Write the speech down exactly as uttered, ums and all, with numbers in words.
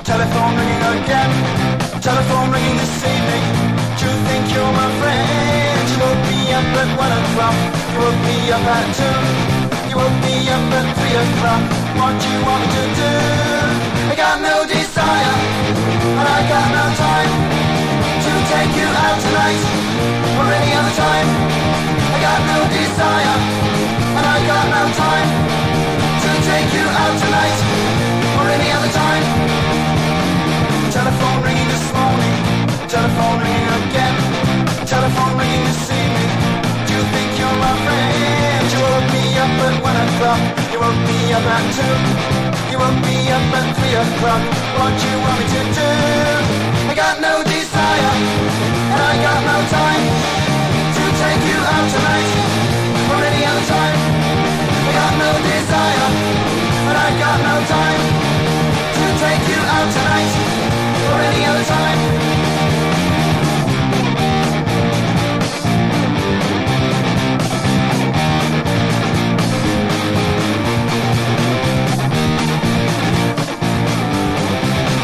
Telephone ringing again, telephone ringing this evening. Do you think you're my friend? You woke me up at one o'clock, you woke me up at two, you woke me up at three o'clock. What do you want me to do? I got no desire, and I got no time to take you out tonight or any other time. I got no desire, and I got no time to take you out tonight or any other time. Telephone ringing this morning, telephone ringing again, telephone ringing this evening. Do you think you're my friend? You woke me up at one o'clock, you woke me up at two, you woke me up at three o'clock. What do you want me to do? I got no desire, and I got no time to take you out tonight